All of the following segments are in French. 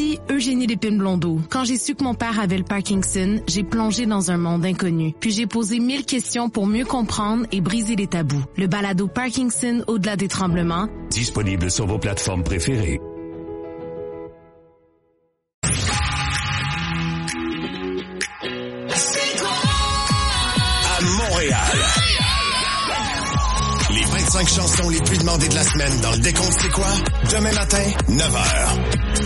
Ici, Eugénie Lépine-Blondeau. Quand j'ai su que mon père avait le Parkinson, j'ai plongé dans un monde inconnu. Puis j'ai posé 1000 questions pour mieux comprendre et briser les tabous. Le balado Parkinson au-delà des tremblements. Disponible sur vos plateformes préférées. À Montréal. Les 25 chansons les plus demandées de la semaine dans le décompte C'est quoi? Demain matin, 9h.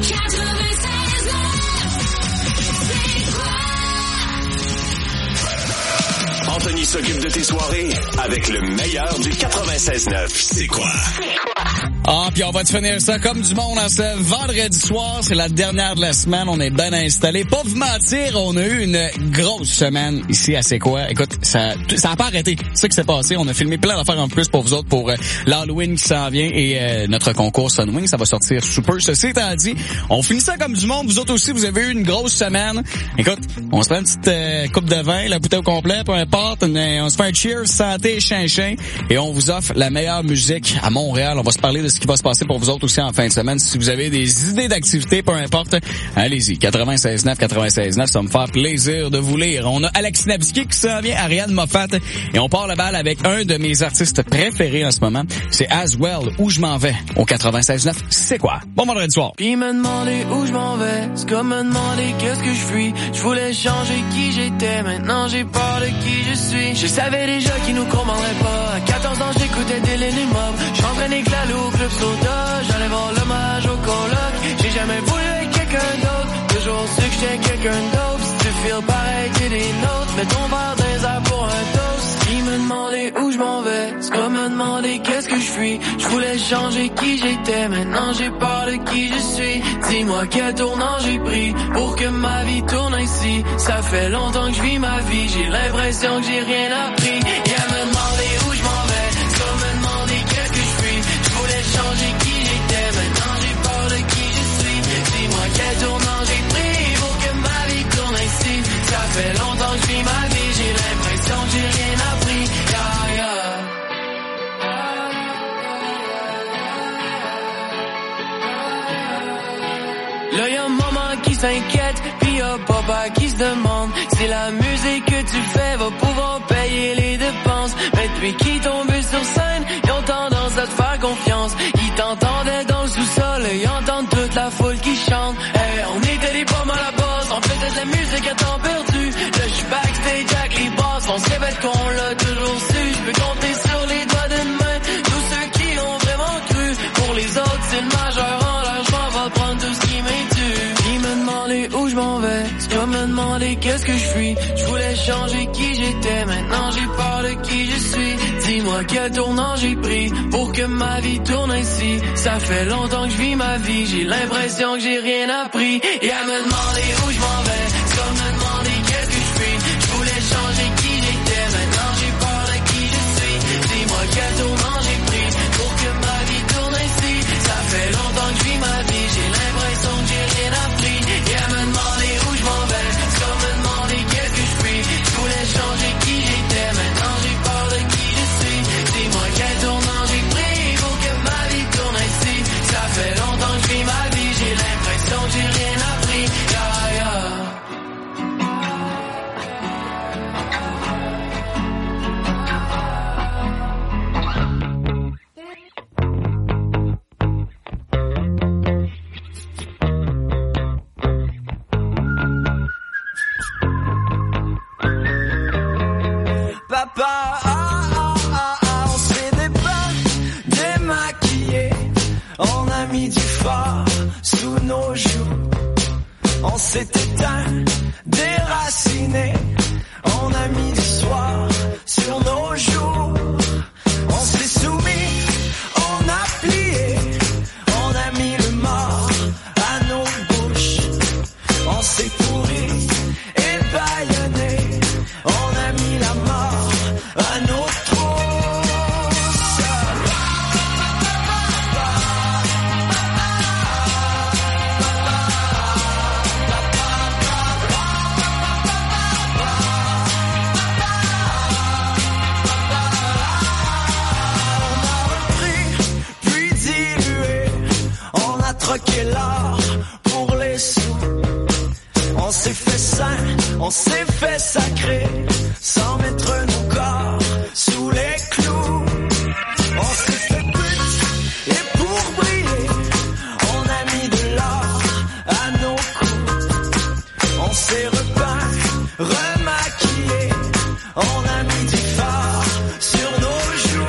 Anthony s'occupe de tes soirées avec le meilleur du 96.9. C'est quoi? Ah, puis on va te finir ça comme du monde en ce vendredi soir. C'est la dernière de la semaine. On est bien installés. Pas vous mentir, on a eu une grosse semaine ici à C'est quoi? Écoute, ça a pas arrêté. C'est ça qui s'est passé. On a filmé plein d'affaires en plus pour vous autres pour l'Halloween qui s'en vient et notre concours Sunwing. Ça va sortir super. Ceci étant dit, on finit ça comme du monde. Vous autres aussi, vous avez eu une grosse semaine. Écoute, on se prend une petite coupe de vin, la bouteille au complet, peu importe. On se fait un cheers, santé, chin-chin. Et on vous offre la meilleure musique à Montréal. On va se parler de ce qui va se passer pour vous autres aussi en fin de semaine. Si vous avez des idées d'activités, peu importe, allez-y. 96.9, ça va me faire plaisir de vous lire. On a Alex Navsky qui s'en vient, Ariane Moffat, et on part le bal avec un de mes artistes préférés en ce moment. C'est Aswell, Où je m'en vais, au 96.9. C'est quoi? Bon vendredi soir. Puis me demander où je m'en vais, c'est comme me demander qu'est-ce que je suis. Je voulais changer qui j'étais, maintenant j'ai peur de qui je suis. Je savais déjà qu'ils nous commanderait pas. À 14 ans j'écoutais Dylan et Mob. J'entraînais Clalou au club soda. J'allais voir l'hommage au coloc. J'ai jamais voulu être quelqu'un d'autre. Toujours su que j'étais quelqu'un d'autre. Si tu feels pareil que des nôtres, mets ton verre dans les airs pour un toast. Ils me demandaient où je m'en vais, c'est comme me demander qu'est-ce que je suis. Je voulais changer qui j'étais, maintenant j'ai peur de qui je suis. Dis-moi quel tournant j'ai pris pour que ma vie tourne ainsi. Ça fait longtemps que je vis ma vie, j'ai l'impression que j'ai rien appris. Et à me demander où je m'en vais, c'est comme me demander qu'est-ce que je suis. Je voulais changer qui j'étais, maintenant j'ai peur de qui je suis. Dis-moi quel tournant j'ai pris pour que ma vie tourne ainsi. Ça fait longtemps que je vis ma vie, j'ai l'impression que j'ai rien appris. Yeah, yeah. Là y'a maman qui s'inquiète, pis y'a papa qui se demande si la musique que tu fais va pouvoir payer les dépenses. Mais depuis qu'ils tombent sur scène, ils ont tendance à te faire confiance. Ils t'entendaient dans le sous-sol, ils entendent toute la foule qui chante. Hey, on était des pommes à la base, on faisait de la musique à temps perdu. Là j'suis backstage avec les boss, on se répète qu'on l'a toujours su. J'peux compter sur les doigts d'une main tous ceux qui ont vraiment cru. Pour les autres c'est le majeur en l'air, j'm'en vais prendre tout ce qui m'est dû. Ils me demandaient où je m'en vais, c'est comme me demander qu'est-ce que je suis. Je voulais changer qui j'étais, maintenant j'ai peur de qui je suis. Dis-moi quel tournant j'ai pris pour que ma vie tourne ainsi. Ça fait longtemps que je vis ma vie, j'ai l'impression que j'ai rien appris. Et à me demander où je m'en vais, c'est comme me demander qu'est-ce que je suis. Je voulais changer qui j'étais, maintenant j'ai peur de qui je suis. Dis-moi quel tournant j'ai pris pour que ma vie tourne ainsi. Ça fait longtemps que je vis ma vie, j'ai l'impression que j'ai rien appris. Et à me demander où je m'en vais, c'est comme me demander qu'est-ce que je suis. Je voulais changer qui j'étais, maintenant j'ai peur de qui je suis. Dis-moi quel tournant j'ai pris pour que ma vie tourne ainsi. Ça fait longtemps que je vis ma vie, j'ai l'impression que j'ai rien appris. Yeah, yeah. Papa, on s'est démaquillé, on a mis du fard sous nos joues, on s'est éteint, déraciné, on a mis du soir sur nos jours, on s'est soumis, on a plié, on a mis le mort à nos bouches, on s'est pourri et bâillonné, on a mis la mort à nos trousses. On s'est fait sacrer sans mettre nos corps sous les clous. On s'est fait pute et pour briller, on a mis de l'or à nos coups. On s'est repeint, remaquillé, on a mis du fard sur nos joues.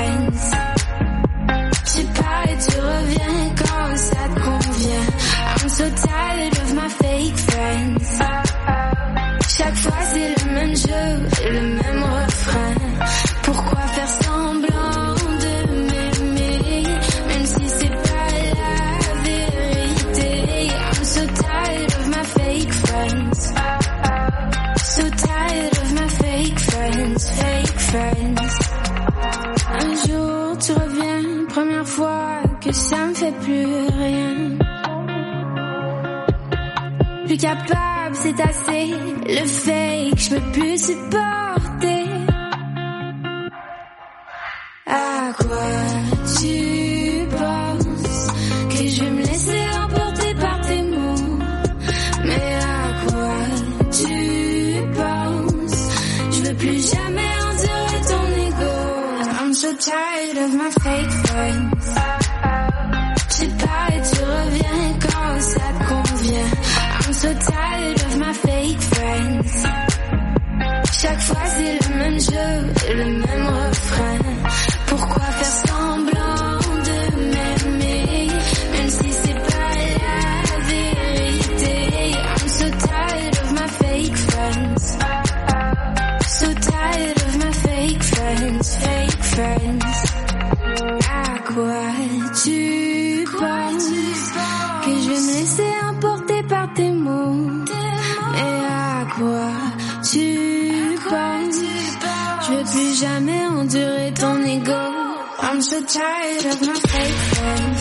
friends. Tu pars et tu reviens quand ça te convient. I'm so tired of my fake friends. Chaque fois c'est le même jeu et le même refrain. Pourquoi faire semblant de m'aimer, même si c'est pas la vérité? I'm so tired of my fake friends. So tired of my fake friends, fake friends. Un jour tu reviens, première fois que ça me fait plus rien. Plus capable, c'est assez. Le fake, je peux plus supporter. À quoi tu penses que je vais me laisser emporter par tes mots? Mais à quoi tu penses? Je veux plus jamais endurer ton ego. I'm so tired of my fake friends. Tu pars et tu reviens quand ça te convient. I'm so tired of my fake friends. Chaque fois c'est le même jeu et le même refrain. Pourquoi faire semblant de m'aimer, même si c'est pas la vérité? I'm so tired of my fake friends. So tired of my fake friends, fake friends. À quoi tu penses que je vais me laisser emporter par tes mots? Et à quoi tu penses? Je veux plus jamais endurer ton ego. I'm so tired of my fake friends.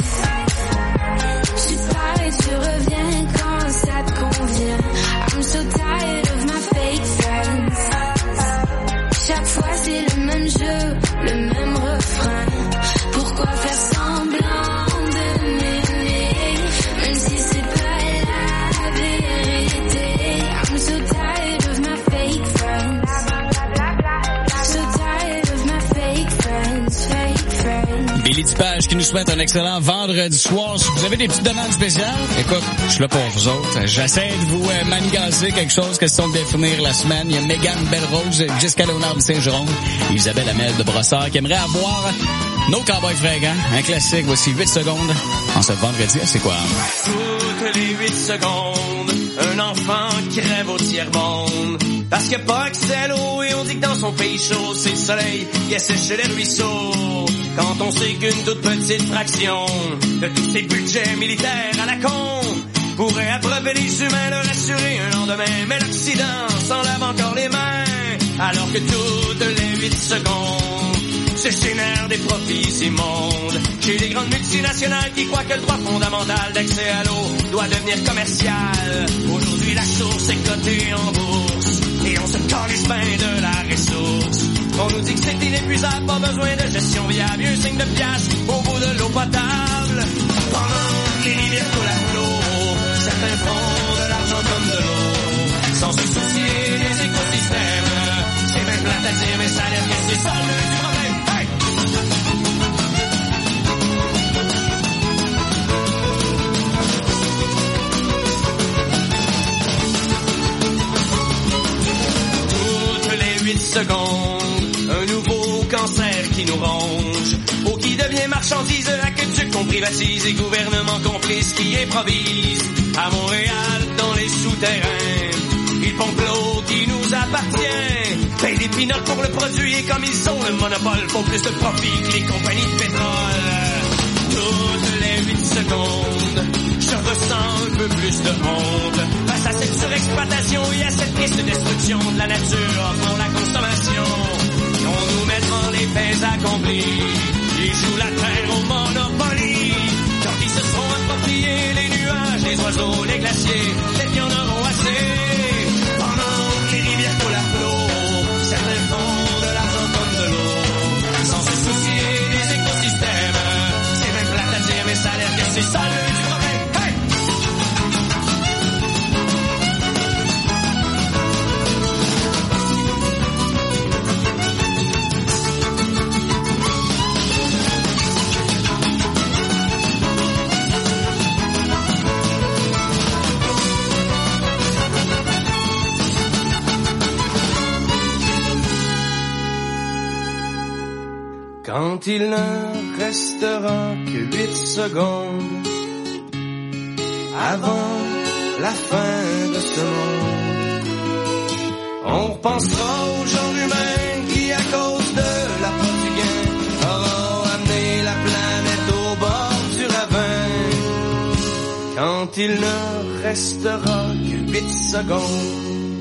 Tu pars et tu reviens quand ça te convient. I'm so tired of my fake friends. Chaque fois c'est le même jeu, le même refrain. Pourquoi faire semblant de m'aimer, même si c'est pas la vérité? I'm so tired of my fake friends. So tired of my fake friends, fake friends. Billy Dupage qui nous souhaite un excellent vendredi soir. Si vous avez des petites demandes spéciales, écoute, je suis là pour vous autres. J'essaie de vous manigancer quelque chose, question de définir la semaine. Il y a Mégane Belle-Rose, Jessica Léonard de Saint-Jérôme, Isabelle Hamel de Brossard qui aimerait avoir nos Cowboys fringants. Un classique, voici 8 secondes en ce vendredi. C'est quoi? Toutes les 8 secondes, un enfant crève au tiers-monde. Parce qu'il n'y a pas accès à l'eau et on dit que dans son pays chaud, c'est le soleil qui assèche les ruisseaux. Quand on sait qu'une toute petite fraction de tous ces budgets militaires à la con pourrait abreuver les humains, leur assurer un lendemain. Mais l'Occident s'en lave encore les mains, alors que toutes les 8 secondes se génèrent des profits immondes chez les grandes multinationales qui croient que le droit fondamental d'accès à l'eau doit devenir commercial. Aujourd'hui la source est cotée en bourse et on se calisse bien de la ressource. On nous dit que c'est inépuisable, pas besoin de gestion viable, un signe de pièce au bout de l'eau potable. Pendant que les rivières coulent à flot, certains font de l'argent comme de l'eau, sans se soucier des écosystèmes. C'est même plate à dire, mais ça a l'air que c'est ça le du problème. Hey! Toutes les 8 secondes, un nouveau cancer qui nous ronge, eau qui devient marchandise, aqueduc qu'on privatise et gouvernement complice qui improvise. À Montréal, dans les souterrains, ils pompent l'eau qui nous appartient, payent des peanuts pour le produit et comme ils ont le monopole, font plus de profit que les compagnies de pétrole. Toutes les 8 secondes, je ressens un peu plus de honte face à cette surexploitation et à cette triste destruction de la nature pour la consommation. On nous met devant les faits accomplis, ils jouent la terre au Monopoly. Quand ils se seront appropriés les nuages, les oiseaux, les glaciers, les en auront assez. Pendant que les rivières coulent à flot, certains font de l'argent comme de l'eau, sans se soucier des écosystèmes. C'est même plate à dire, mais ça a l'air que c'est ça le du problème. Hey! quand il ne restera que 8 secondes avant la fin de ce monde. On repensera aux gens humains qui, à cause de la peur du gain, auront amené la planète au bord du ravin. Quand il ne restera que 8 secondes.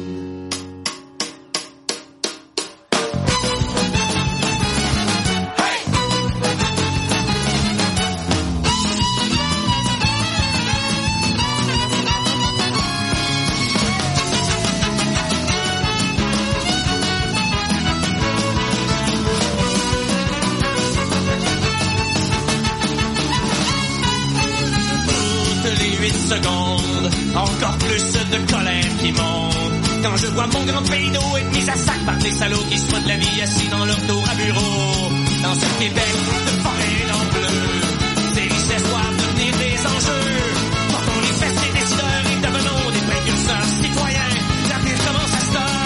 Encore plus de colère qui monte quand je vois mon grand pays d'eau être mis à sac par des salauds qui se foutent de la vie assis dans leur tour à bureau. Dans ce Québec de forêt en bleu, ces richesses doivent devenir des enjeux. Portons les fesses des décideurs et devenons des précurseurs citoyens. L'avenir commence à cette heure.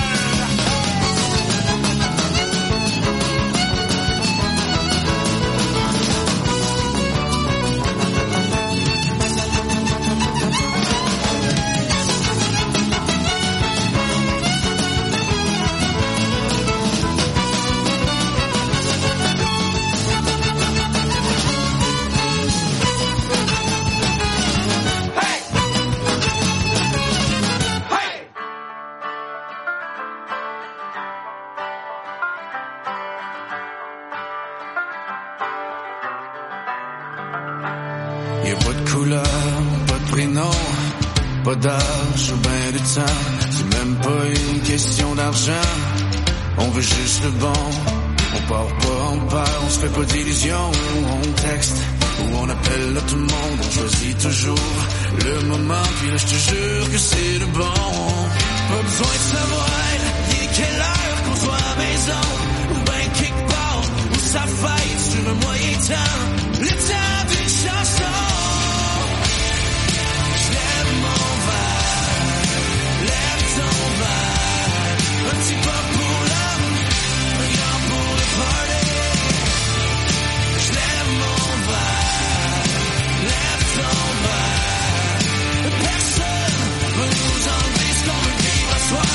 Pas d'âge ou ben de temps, c'est même pas une question d'argent. On veut juste le bon, on part pas en part, on se fait pas d'illusions. On texte ou on appelle là tout le monde, on choisit toujours le moment, puis là je te jure que c'est le bon. Pas besoin de savoir, il est quelle heure qu'on soit à la maison, ou ben quelque part, où ça faille sur un moyen temps, le temps d'une chanson. Un petit pas pour l'homme, un grand pour le party. Je lève mon verre, lève ton verre. Personne va nous enlever ce qu'on veut vivre à soi.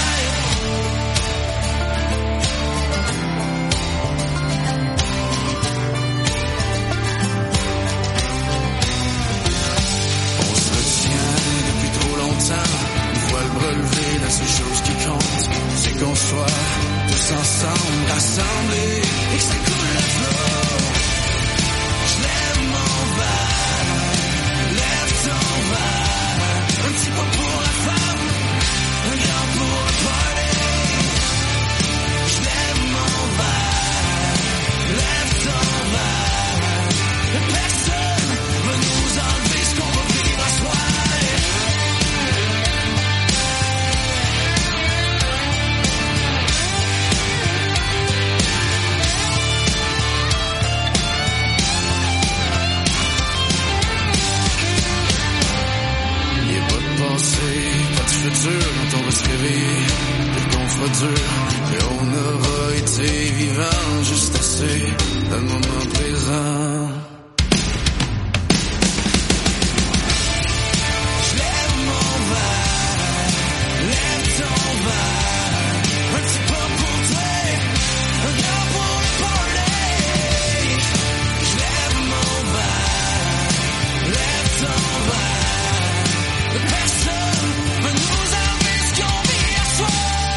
On se retient depuis trop longtemps. Une fois le relevé, la seule chose qui compte, c'est qu'on soit tous ensemble, rassemblés, et que ça coule à flot. Je lève mon verre, lève ton verre. Un petit pas pour la femme, un grand pour le party. Je lève mon verre, lève ton verre. Personne va nous enlever ce qu'on va vivre à soi. Pas de futur quand on va se réveiller, et qu'on fera dur, et on aura été vivant juste assez dans le moment présent. Je lève mon verre, lève ton verre, un petit pas pour toi, un grand pour le party. Je lève mon verre, lève ton verre. Personne va nous enlever ce qu'on vit à soi.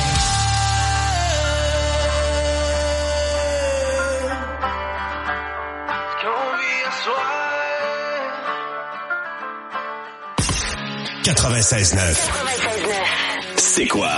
Ce qu'on vit à soi. 96.9. C'est quoi?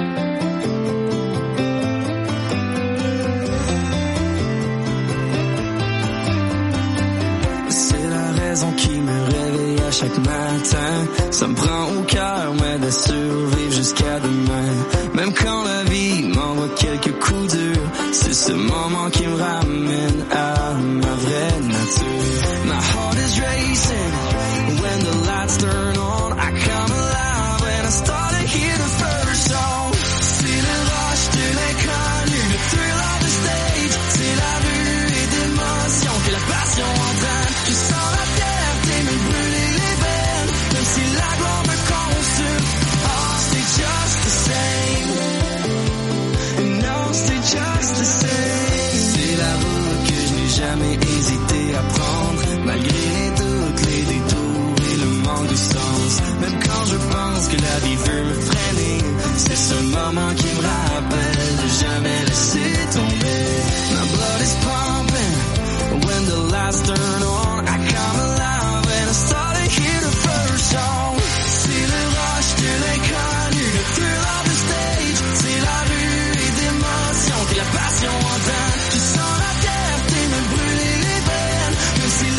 C'est la raison qui me réveille à chaque matin. Ça me prend au cœur, mais de survivre jusqu'à demain. Même quand la vie m'envoie quelques coups durs, c'est ce moment qui me ramène à ma vraie nature. My heart is racing when the lights turn on. I come alive when I start to hear the first song. C'est le rush de l'inconnu, le thrill of the stage. C'est la vue et d'émotion.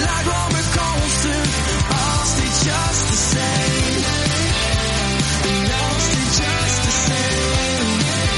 la gloire me consume. Oh, c'est just the same. No, c'est just the same.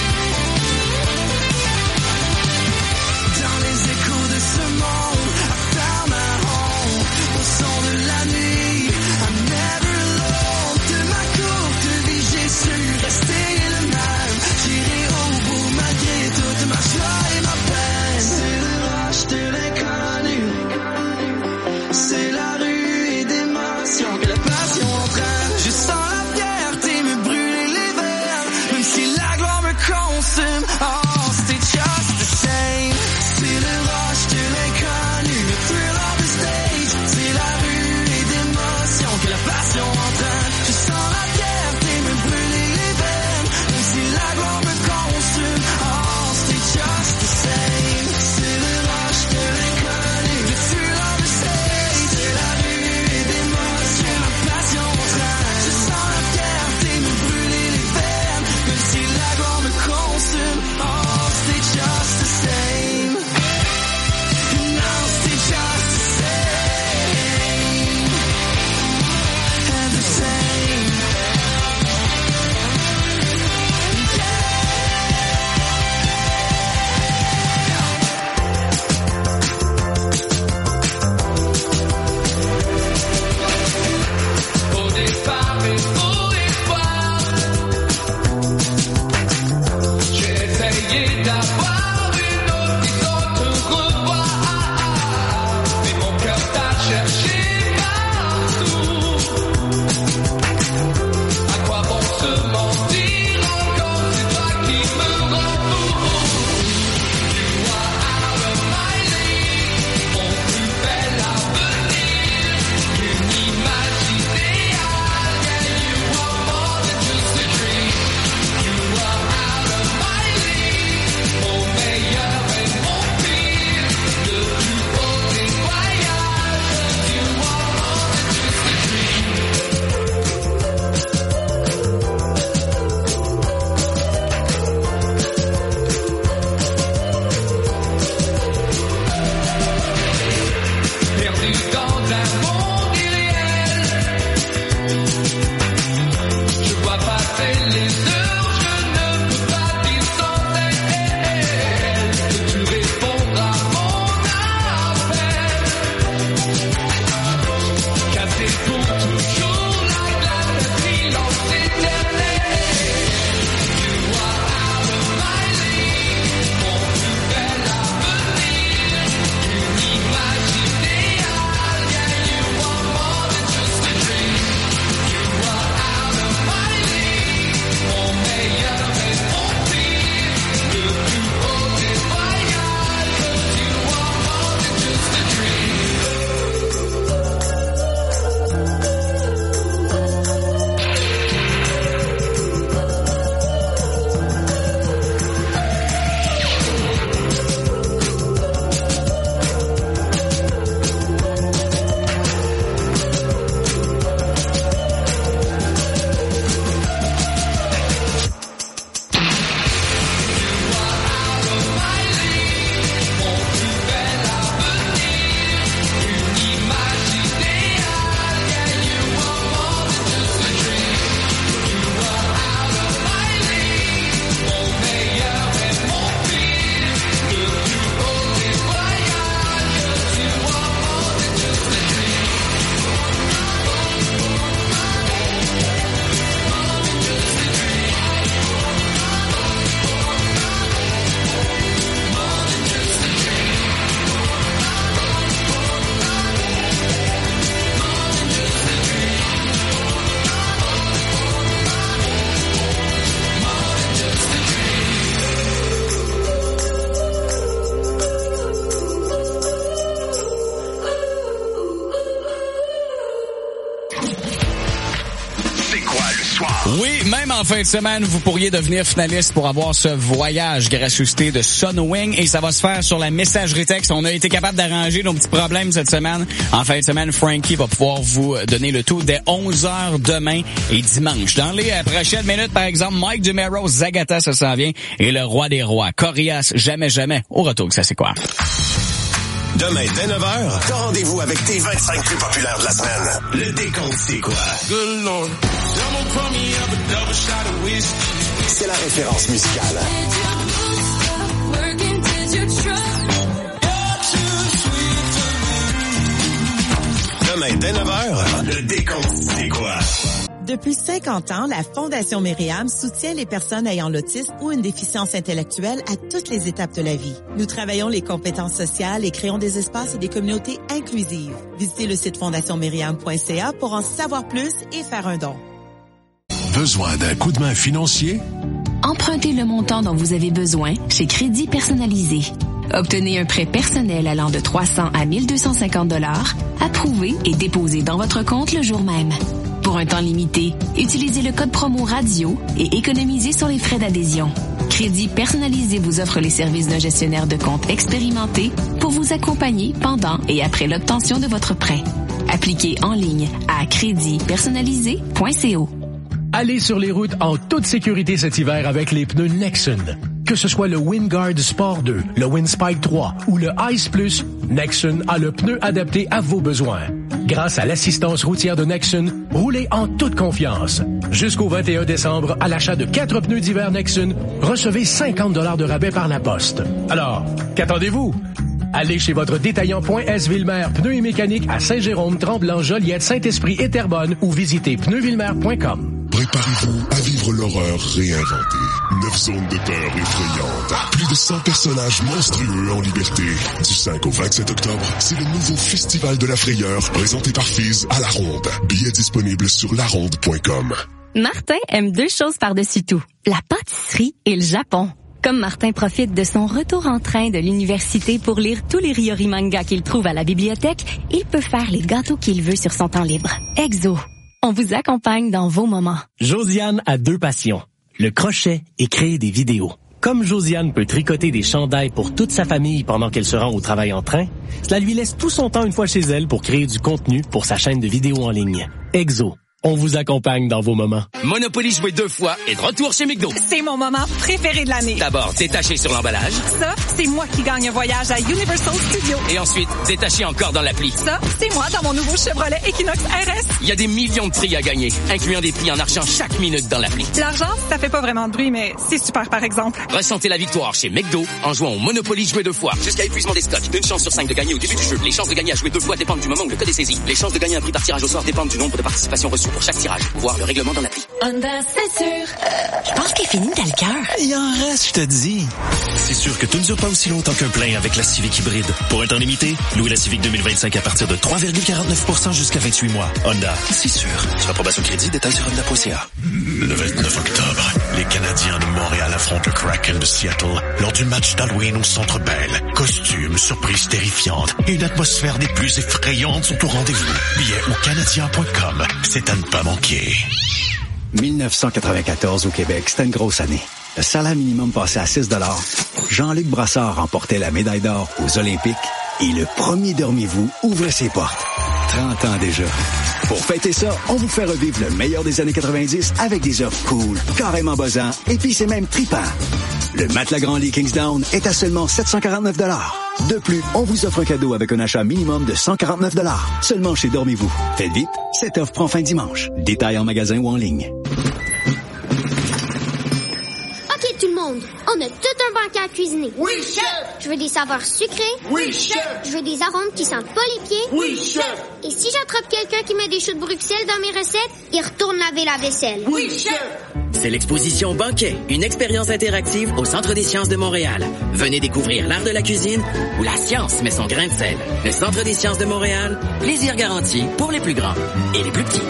Dans les échos de ce monde, I found my home. Au son de la nuit, I'm never alone. De ma courte vie, j'ai su rester le même. J'irai au bout malgré toute ma joie et ma peine. C'est le rush de l'inconnu. C'est la ruée d'émotions que la passion entraîne. Je sens la fierté me brûler les veines. Même si la gloire me consume. Oh, c'est just the same. C'est le rush de l'inconnu. Le thrill of the stage. C'est la ruée d'émotions que la passion entraîne. Je sens la fierté me brûler les veines. Même si la gloire me consume. Oh, c'est just the same. C'est le rush de l'inconnu. Le thrill of the stage. C'est la ruée d'émotions. Ma passion entraîne. Je sens la fierté me brûler les veines. Même si la gloire me consume. Oh, c'est just the same. No, c'est just the same. And the same. Au départ et au espoir, j'ai essayé d'avoir une autre vision de revoir, mais mon cœur t'a cherché partout. À quoi bon se mentir encore, c'est toi qui me rends fou. You are out of my league, mon plus bel avenir, une image idéale, yeah, you are more than just a dream. You are out of my league, mon meilleur et mon pire, le plus beau des voyages, you are more than just a dream. Perdu dans un monde irréel, je vois passer les heures, je ne peux pas vivre sans elle. Peux-tu répondre à mon appel? Casser pour toujours la glace d'un silence éternel. You are out of my league, mon plus bel avenir, une image idéale, yeah, you are more than just a dream. You are out of my league, mon meilleur et mon pire, le plus beau des voyages, you are more than just a dream. Oui, même en fin de semaine, vous pourriez devenir finaliste pour avoir ce voyage gracieuseté de Sunwing et ça va se faire sur la messagerie texte. On a été capable d'arranger nos petits problèmes cette semaine. En fin de semaine, Frankie va pouvoir vous donner le tout dès 11h demain et dimanche. Dans les prochaines minutes, par exemple, Mike Dumero, Zagata, ça s'en vient, et le roi des rois, Corias, Jamais Jamais. Au retour, ça c'est quoi? Demain, dès 9h, t'as rendez-vous avec tes 25 plus populaires de la semaine. Le décompte, c'est quoi? Good Lord. Someone pour me up a double shot of whiskey. C'est la référence musicale. Demain, dès 9h, le décompte, c'est quoi? Depuis 50 ans, la Fondation Myriam soutient les personnes ayant l'autisme ou une déficience intellectuelle à toutes les étapes de la vie. Nous travaillons les compétences sociales et créons des espaces et des communautés inclusives. Visitez le site fondationmyriam.ca pour en savoir plus et faire un don. Besoin d'un coup de main financier? Empruntez le montant dont vous avez besoin chez Crédit Personnalisé. Obtenez un prêt personnel allant de 300 à 1250 $, approuvé et déposé dans votre compte le jour même. Pour un temps limité, utilisez le code promo radio et économisez sur les frais d'adhésion. Crédit Personnalisé vous offre les services d'un gestionnaire de compte expérimenté pour vous accompagner pendant et après l'obtention de votre prêt. Appliquez en ligne à créditpersonnalisé.co. Allez sur les routes en toute sécurité cet hiver avec les pneus Nexen. Que ce soit le Wingard Sport 2, le Windspike 3 ou le Ice Plus, Nexen a le pneu adapté à vos besoins. Grâce à l'assistance routière de Nexen, roulez en toute confiance. Jusqu'au 21 décembre, à l'achat de 4 pneus d'hiver Nexen, recevez 50 $ de rabais par la poste. Alors, qu'attendez-vous? Allez chez votre détaillant .S Villemer Pneus et Mécanique à Saint-Jérôme, Tremblant, Joliette, Saint-Esprit et Terrebonne ou visitez pneusvillemer.com. Préparez-vous à vivre l'horreur réinventée. 9 zones de peur effrayantes. Plus de 100 personnages monstrueux en liberté. Du 5 au 27 octobre, c'est le nouveau Festival de la Frayeur présenté par Fizz à La Ronde. Billets disponibles sur laronde.com. Martin aime 2 choses par-dessus tout. La pâtisserie et le Japon. Comme Martin profite de son retour en train de l'université pour lire tous les Ryori mangas qu'il trouve à la bibliothèque, il peut faire les gâteaux qu'il veut sur son temps libre. Exo. On vous accompagne dans vos moments. Josiane a 2 passions. Le crochet et créer des vidéos. Comme Josiane peut tricoter des chandails pour toute sa famille pendant qu'elle se rend au travail en train, cela lui laisse tout son temps une fois chez elle pour créer du contenu pour sa chaîne de vidéos en ligne. Exo. On vous accompagne dans vos moments. Monopoly joué 2 fois et de retour chez McDo. C'est mon moment préféré de l'année. D'abord, détaché sur l'emballage. Ça, c'est moi qui gagne un voyage à Universal Studios. Et ensuite, détaché encore dans l'appli. Ça, c'est moi dans mon nouveau Chevrolet Equinox RS. Il y a des millions de prix à gagner, incluant des prix en argent chaque minute dans l'appli. L'argent, ça fait pas vraiment de bruit, mais c'est super par exemple. Ressentez la victoire chez McDo en jouant au Monopoly joué 2 fois. Jusqu'à épuisement des stocks. Une chance sur 5 de gagner au début du jeu. Les chances de gagner à jouer 2 fois dépendent du moment où le code est saisi. Les chances de gagner un prix par tirage au sort dépendent du nombre de participations reçues pour chaque tirage. Le règlement dans l'appli. Honda, c'est sûr. Je pense qu'il finit dans le cœur. Il en reste, je te dis. C'est sûr que tout ne dure pas aussi longtemps qu'un plein avec la Civic hybride. Pour un temps limité, louez la Civic 2025 à partir de 3,49% jusqu'à 28 mois. Honda, c'est sûr. Sur approbation crédit, détails sur honda.ca. Le 29 octobre, les Canadiens de Montréal affrontent le Kraken de Seattle lors du match d'Halloween au Centre Bell. Costumes, surprises terrifiantes et une atmosphère des plus effrayantes sont au rendez-vous. Billets au canadien.com. C'est à ne pas manquer. 1994 au Québec, c'était une grosse année. Le salaire minimum passait à 6 $. Jean-Luc Brassard remportait la médaille d'or aux Olympiques et le premier Dormez-vous ouvrait ses portes. 30 ans déjà. Pour fêter ça, on vous fait revivre le meilleur des années 90 avec des offres cool, carrément buzzants, et puis c'est même trippant. Le matelas grand lit Kingsdown est à seulement 749 $. De plus, on vous offre un cadeau avec un achat minimum de 149 $. Seulement chez Dormez-vous. Faites vite, cette offre prend fin dimanche. Détails en magasin ou en ligne. OK, tout le monde, on a tout un banquet à cuisiner. Oui, chef! Je veux des saveurs sucrées. Oui, chef! Je veux des arômes qui sentent pas les pieds. Oui, chef! Et si j'attrape quelqu'un qui met des choux de Bruxelles dans mes recettes, il retourne laver la vaisselle. Oui, chef! C'est l'exposition Banquet, une expérience interactive au Centre des sciences de Montréal. Venez découvrir l'art de la cuisine où la science met son grain de sel. Le Centre des sciences de Montréal, plaisir garanti pour les plus grands et les plus petits.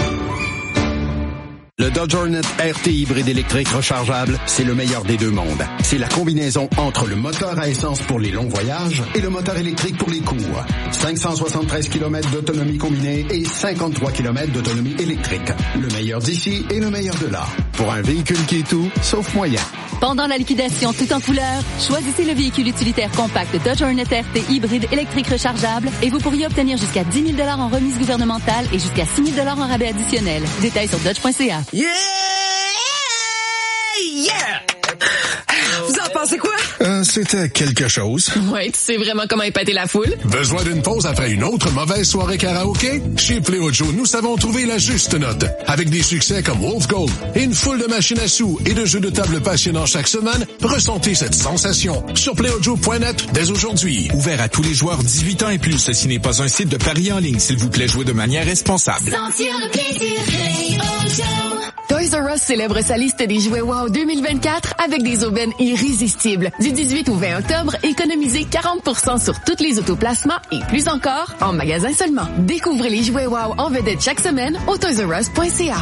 Le Dodge Hornet RT hybride électrique rechargeable, c'est le meilleur des deux mondes. C'est la combinaison entre le moteur à essence pour les longs voyages et le moteur électrique pour les courts. 573 km d'autonomie combinée et 53 km d'autonomie électrique. Le meilleur d'ici et le meilleur de là. Pour un véhicule qui est tout, sauf moyen. Pendant la liquidation tout en couleur, choisissez le véhicule utilitaire compact Dodge Hornet RT hybride électrique rechargeable et vous pourriez obtenir jusqu'à 10 000 $ en remise gouvernementale et jusqu'à 6 000 $ en rabais additionnel. Détails sur dodge.ca. Yeah! Yeah! Vous en pensez quoi? c'était quelque chose. Ouais, tu sais vraiment comment épater la foule. Besoin d'une pause après une autre mauvaise soirée karaoké? Chez Pléo Joe, nous savons trouver la juste note. Avec des succès comme Wolf Gold et une foule de machines à sous et de jeux de table passionnants chaque semaine, ressentez cette sensation sur PléoJoe.net dès aujourd'hui. Ouvert à tous les joueurs 18 ans et plus, ceci n'est pas un site de paris en ligne. S'il vous plaît, jouez de manière responsable. Sentir le plaisir, Pléo Joe. Toys R Us célèbre sa liste des jouets WOW 2024 avec des aubaines irrésistibles. Du 18 au 20 octobre, économisez 40% sur tous les autoplacements et plus encore en magasin seulement. Découvrez les jouets WOW en vedette chaque semaine au toysrus.ca.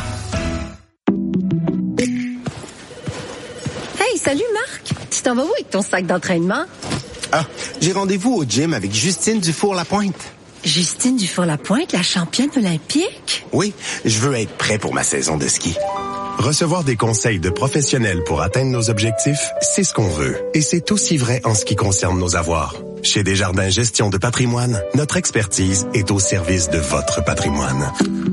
Hey, salut Marc! Tu t'en vas où avec ton sac d'entraînement? Ah, j'ai rendez-vous au gym avec Justine Dufour-Lapointe. Justine Dufour-Lapointe, la championne olympique? Oui, je veux être prêt pour ma saison de ski. Recevoir des conseils de professionnels pour atteindre nos objectifs, c'est ce qu'on veut. Et c'est aussi vrai en ce qui concerne nos avoirs. Chez Desjardins Gestion de patrimoine, notre expertise est au service de votre patrimoine.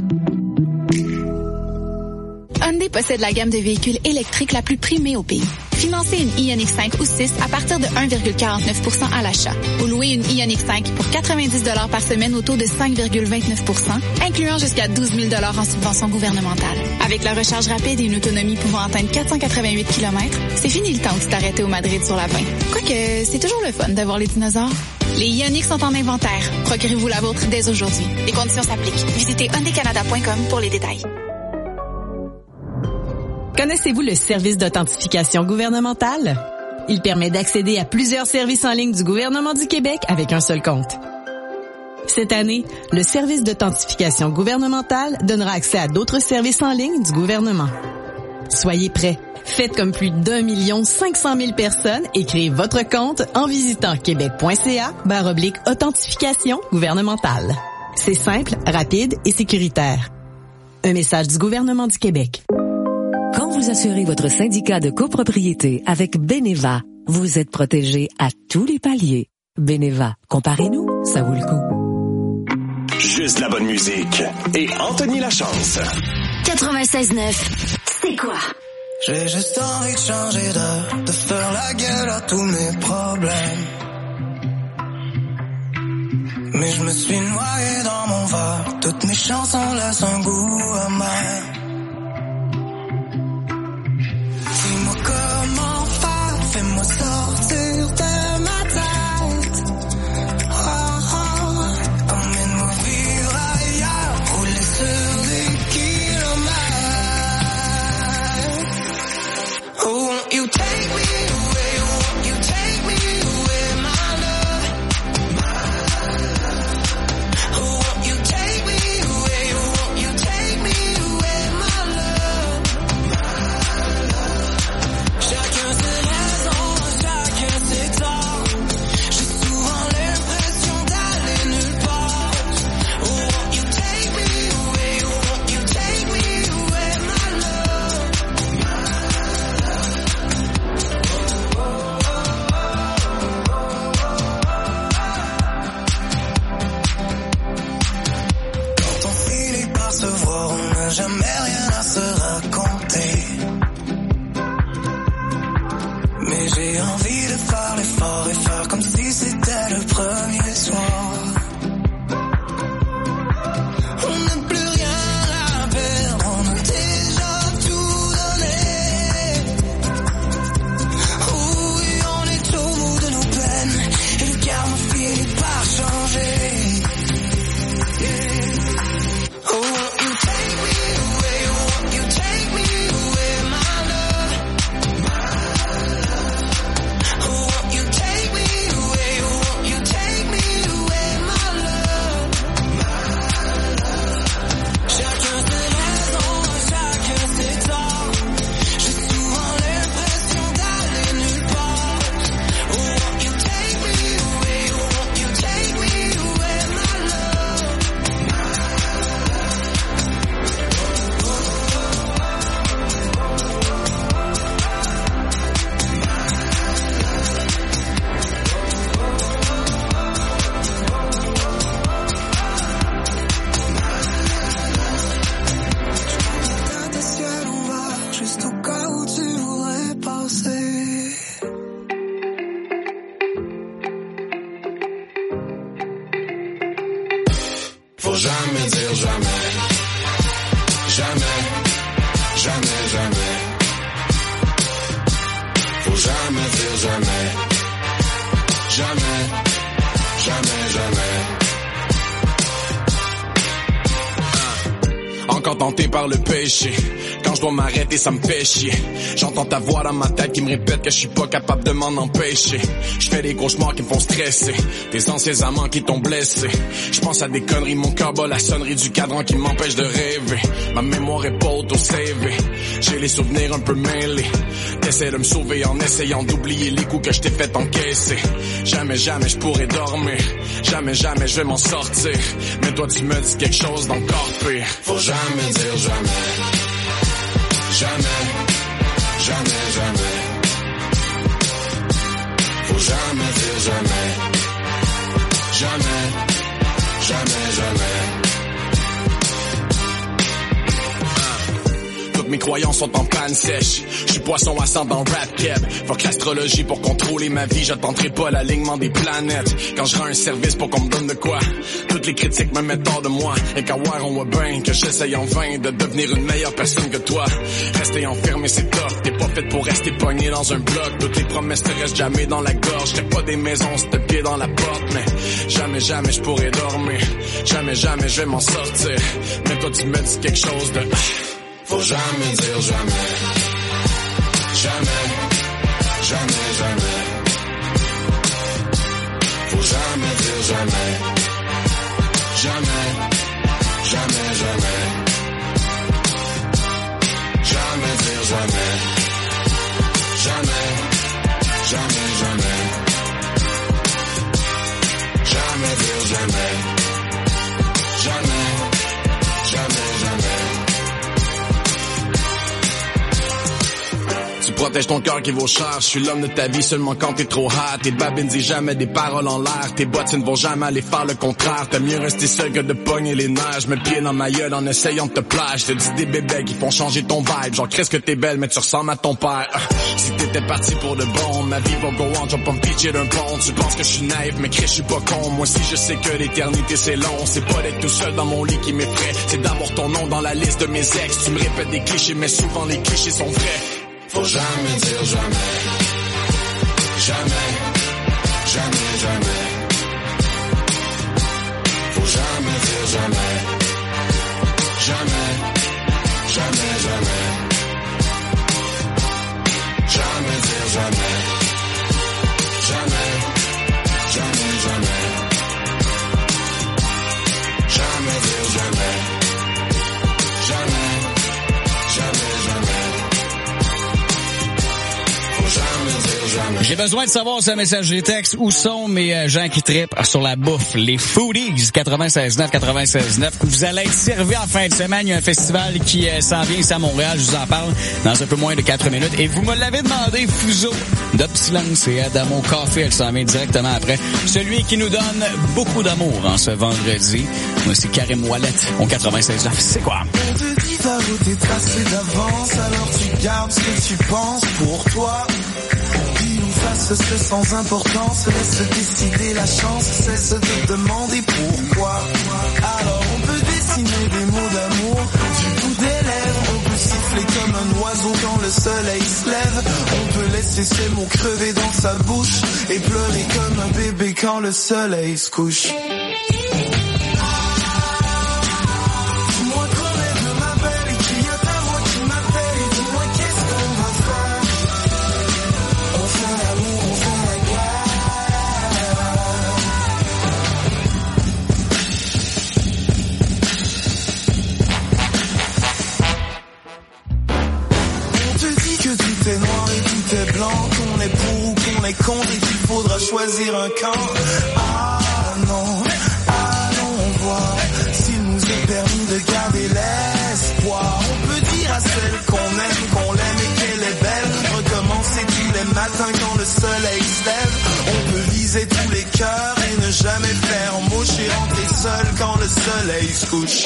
Hyundai possède la gamme de véhicules électriques la plus primée au pays. Financez une Ioniq 5 ou 6 à partir de 1,49% à l'achat. Ou louez une Ioniq 5 pour 90 $ par semaine au taux de 5,29%, incluant jusqu'à 12 000 $ en subvention gouvernementale. Avec la recharge rapide et une autonomie pouvant atteindre 488 km, c'est fini le temps où tu t'arrêtais au Madrid sur la 20. Quoique, c'est toujours le fun d'avoir les dinosaures. Les Ioniq sont en inventaire. Procurez-vous la vôtre dès aujourd'hui. Les conditions s'appliquent. Visitez hyundaicanada.com pour les détails. Connaissez-vous le service d'authentification gouvernementale? Il permet d'accéder à plusieurs services en ligne du gouvernement du Québec avec un seul compte. Cette année, le service d'authentification gouvernementale donnera accès à d'autres services en ligne du gouvernement. Soyez prêts. Faites comme plus d'1 500 000 personnes et créez votre compte en visitant québec.ca/authentification gouvernementale. C'est simple, rapide et sécuritaire. Un message du gouvernement du Québec. Quand vous assurez votre syndicat de copropriété avec Beneva, vous êtes protégé à tous les paliers. Beneva, comparez-nous, ça vaut le coup. Juste la bonne musique et Anthony Lachance. 96.9, c'est quoi? J'ai juste envie de changer de faire la gueule à tous mes problèmes. Mais je me suis noyé dans mon verre, toutes mes chansons laissent un goût amer. Dis-moi comment faire, fais-moi sortir de ma tête. Oh, oh, emmène-moi vivre ailleurs, rouler sur des kilomètres. Oh, won't you take me away, won't you take me away, my love. Oh, won't you take me away, won't you take me away, my Faut jamais dire jamais. Jamais, jamais, jamais. Faut jamais dire jamais. Jamais, jamais, jamais. Encore tenté par le péché. Quand je dois m'arrêter, ça me fait chier. J'entends ta voix dans ma tête qui me répète que je suis pas capable de m'en empêcher. Je fais des cauchemars qui me font stresser. Des anciens amants qui t'ont blessé. Je pense à des conneries, mon cœur bat la sonnerie du cadran qui m'empêche de rêver. Ma mémoire est pas auto-savée. J'ai les souvenirs un peu mêlés. T'essaies de me sauver en essayant d'oublier les coups que je t'ai fait encaisser. Jamais, jamais je pourrais dormir. Jamais, jamais je vais m'en sortir. Mais toi tu me dis quelque chose d'encore pire. Faut jamais dire jamais. Jamais, jamais, jamais. Faut jamais dire jamais. Jamais, jamais, jamais. Toutes mes croyances sont en panne sèche. Je suis poisson à sang dans rap keb. Fuck l'astrologie pour contrôler ma vie. J'attendrai pas l'alignement des planètes. Quand je rends un service pour qu'on me donne de quoi. Toutes les critiques me mettent hors de moi. Et qu'à voir on voit bien que j'essaye en vain de devenir une meilleure personne que toi. Rester enfermé c'est top. T'es pas fait pour rester pogné dans un bloc. Toutes les promesses te restent jamais dans la gorge. T'es pas des maisons, c'est de pied dans la porte. Mais jamais, jamais je pourrais dormir. Jamais, jamais je vais m'en sortir. Mais toi tu me dis quelque chose de... Faut jamais dire jamais. Jamais, jamais, jamais. Faut jamais dire jamais. Jamais, jamais, jamais. Jamais dire jamais. Jamais, jamais, jamais. Jamais dire jamais. Jamais, jamais, jamais. Tu protèges ton cœur qui vaut cher. Je suis l'homme de ta vie seulement quand t'es trop hot. Tes babines disent jamais des paroles en l'air. Tes bottes ne vont jamais aller faire le contraire. T'as mieux rester seul que de pogner les nerfs. Je mets le pied dans ma gueule en essayant de te plaire. Je te dis des bébés qui font changer ton vibe. Genre qu'est-ce que t'es belle mais tu ressembles à ton père. Si t'étais parti pour de bon, ma vie va go on. Je vais pas me pitcher d'un pont. Tu penses que je suis naïf mais Chris je suis pas con. Moi aussi je sais que l'éternité c'est long. C'est pas d'être tout seul dans mon lit qui m'effraie. C'est d'avoir ton nom dans la liste de mes ex. Tu me répètes des clichés mais souvent les clichés sont vrais. Faut jamais dire jamais. Jamais, jamais, jamais. Faut jamais dire jamais. Jamais, jamais, jamais. Jamais dire jamais. Jamais, jamais, jamais. Jamais dire jamais. Jamais, jamais, jamais. J'ai besoin de savoir sur messagerie texte où sont mes gens qui trippent sur la bouffe. Les Foodies 96.9. Vous allez être servis en fin de semaine. Il y a un festival qui s'en vient ici à Montréal. Je vous en parle dans un peu moins de 4 minutes. Et vous me l'avez demandé, Fuso d'Opsilence et Adamo Café. Elle s'en vient directement après. Celui qui nous donne beaucoup d'amour en ce vendredi. Moi, c'est Karim Ouellet au 96.9. C'est quoi? On te dit ta route est tracée d'avance, alors tu gardes ce que tu penses pour toi. Face ce sans importance, laisse décider la chance, cesse de demander pourquoi. Alors on peut dessiner des mots d'amour du bout des lèvres, on peut siffler comme un oiseau quand le soleil se lève, on peut laisser ces mots crever dans sa bouche et pleurer comme un bébé quand le soleil se couche. Compte et qu'il faudra choisir un camp. Ah non, allons voir s'il nous est permis de garder l'espoir. On peut dire à celle qu'on aime et qu'elle est belle. Recommencer tous les matins quand le soleil se lève. On peut viser tous les cœurs et ne jamais faire mouche et rentrer seul quand le soleil se couche.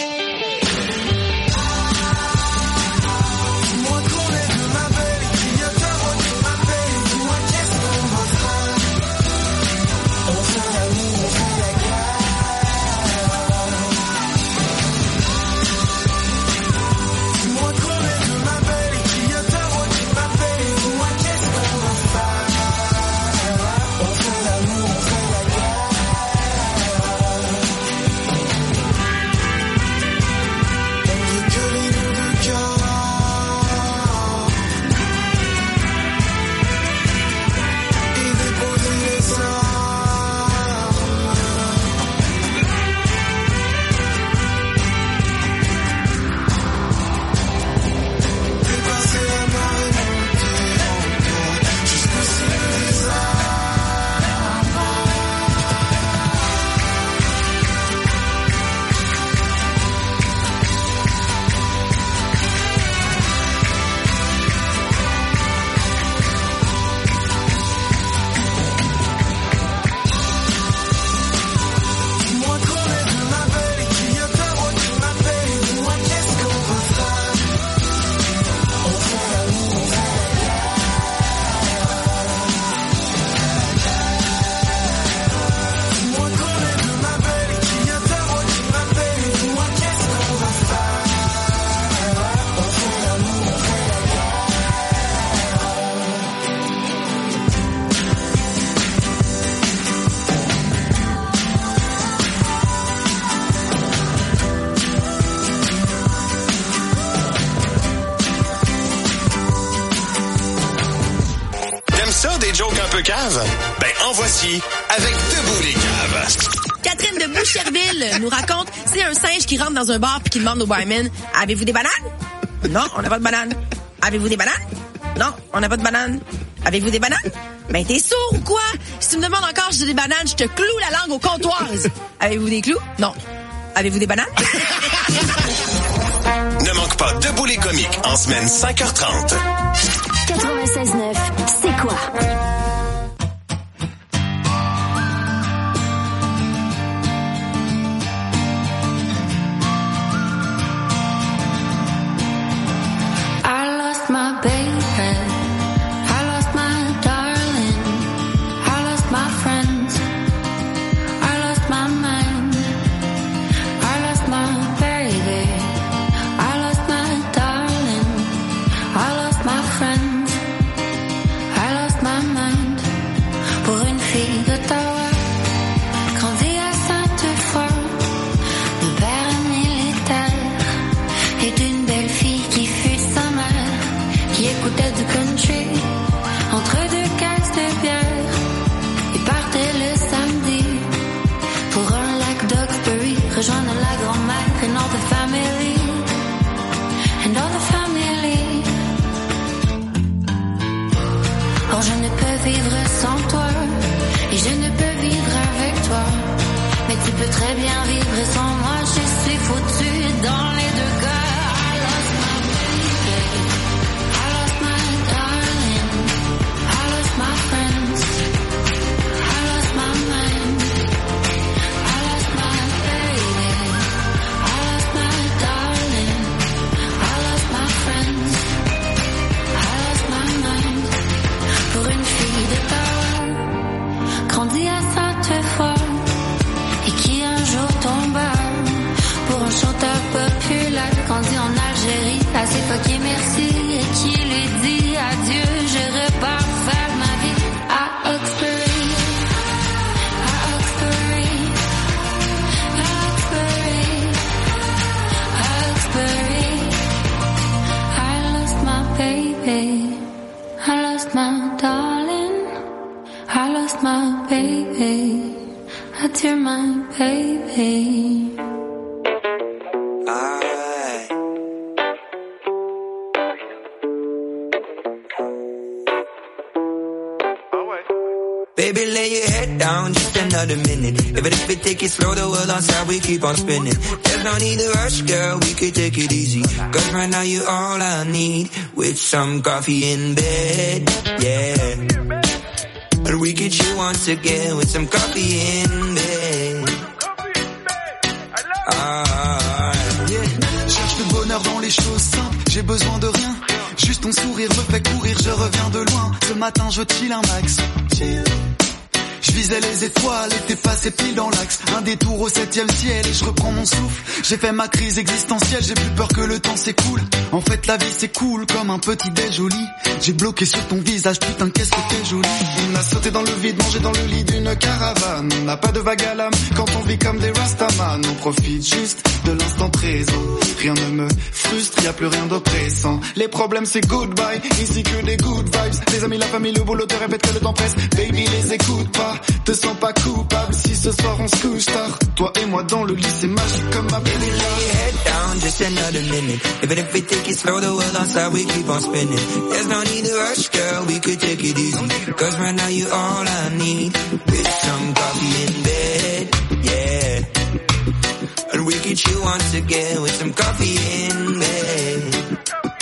caves? Ben, en voici avec Debout les caves. Catherine de Boucherville nous raconte, c'est un singe qui rentre dans un bar puis qui demande au barman, avez-vous des bananes? Non, on n'a pas de bananes. Avez-vous des bananes? Non, on n'a pas de bananes. Avez-vous des bananes? Ben, t'es sourd ou quoi? Si tu me demandes encore si j'ai des bananes, je te cloue la langue au comptoir. Avez-vous des clous? Non. Avez-vous des bananes? Ne manque pas Debout les comiques en semaine 5h30. 96.9, c'est quoi? I lost my baby. I lost my darling. I lost my friends. I lost my mind. I lost my baby. I lost my darling. I lost my friends. I lost my mind. Pour une fille d'Ottawa, grandie à Sainte-Foy, de père militaire et d'une belle fille qui fut sa mère, qui écoutait du country entre deux caisses de bière et partait le samedi pour un lac d'Oxbury, rejoindre la grand-mère and all the family, and all the family. Or je ne peux vivre sans toi et je ne peux vivre avec toi, mais tu peux très bien vivre sans moi, je suis foutue dans les deux cas. I lost my baby, I lost my darling, I lost my friends, I lost my mind, I lost my baby, I lost my darling, I lost my friends, I lost my mind. Pour une fille d'Ottawa, grandie à Sainte-Foy, et qui un jour tomba pour un chanteur populaire, grandi en Algérie, assez fucké merci, et qui lui dit adieu, je repars faire ma vie à Oxbury, à Oxbury, à Oxbury, à Oxbury. I lost my baby, I lost my darling, I lost my baby, adieu my baby. Baby, lay your head down, just another minute. Even if we take it slow, the world outside, we keep on spinning. There's no need to rush, girl, we could take it easy. Cause right now you're all I need, with some coffee in bed, yeah. And we could chill once again, with some coffee in bed. Yeah. Cherche le bonheur dans les choses simples, j'ai besoin de rien. Juste ton sourire me fait courir, je reviens de loin. Ce matin je chill un max. Je visais les étoiles et t'es passé pile dans l'axe. Un détour au 7e ciel et je reprends mon souffle. J'ai fait ma crise existentielle, j'ai plus peur que le temps s'écoule. En fait la vie c'est cool comme un petit déj au lit. J'ai bloqué sur ton visage, putain qu'est-ce que t'es jolie. On a sauté dans le vide, mangé dans le lit d'une caravane. On n'a pas de vague à l'âme quand on vit comme des rastaman. On profite juste de l'instant présent. Rien ne me frustre, y a plus rien d'oppressant. Les problèmes c'est goodbye, ici que des good vibes. Les amis, la famille, le boulot te répète que le temps presse. Baby les écoute pas, te sens pas coupable si ce soir on se couche tard. Toi et moi dans le lit c'est magique comme ma baby. Lay your head down, just another minute. Even if we take it slow, the world outside, we keep on spinning. There's no need to rush, girl, we could take it easy. Cause right now you're all I need, with some coffee in bed, yeah. And we could chill once again, with some coffee in bed.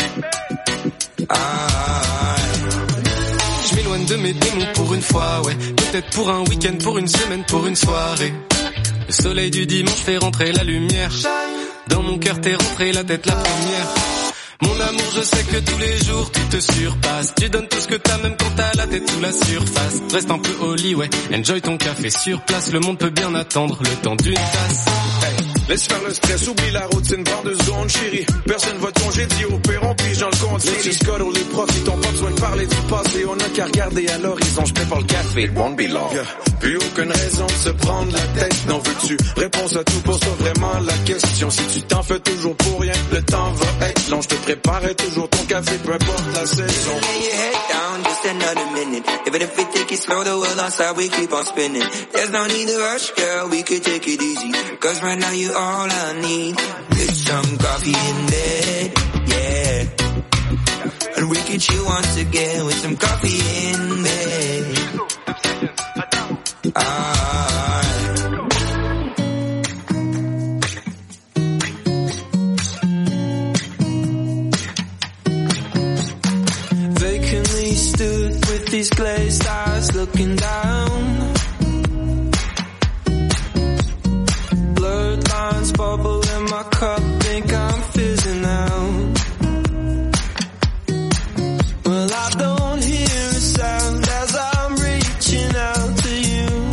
Je m'éloigne de mes démons pour une fois, ouais. Peut-être pour un week-end, pour une semaine, pour une soirée. Le soleil du dimanche fait rentrer la lumière. Dans mon cœur t'es rentré la tête la première. Mon amour, je sais que tous les jours tu te surpasses. Tu donnes tout ce que t'as même quand t'as la tête sous la surface. Reste un peu au lit, ouais. Enjoy ton café sur place. Le monde peut bien attendre le temps d'une tasse. Hey. Laisse faire le stress, oublie la routine, par 2 secondes, chérie. Personne va te congédier au père, pige dans le compte. Les scores, les profits, t'ont pas besoin de parler du passé. On a qu'à regarder à l'horizon, je paie pour le café, it won't be long. Plus aucune raison de se prendre la tête, non veux-tu? Réponse à tout, pose vraiment la question. Si tu t'en fais toujours pour rien, le temps va être long. Je te préparerai toujours ton café, peu importe la saison. Lay your head down, just another minute. Even if we take it slow, the world outside, we keep on spinning. There's no need to rush, girl, we could take it easy. Cause right now you all I need. Get some coffee in bed, yeah. And we can chill once again with some coffee in bed. Vacantly stood with these glazed eyes looking down. Blurred lines bubble in my cup, think I'm fizzing out. Well, I don't hear a sound as I'm reaching out to you.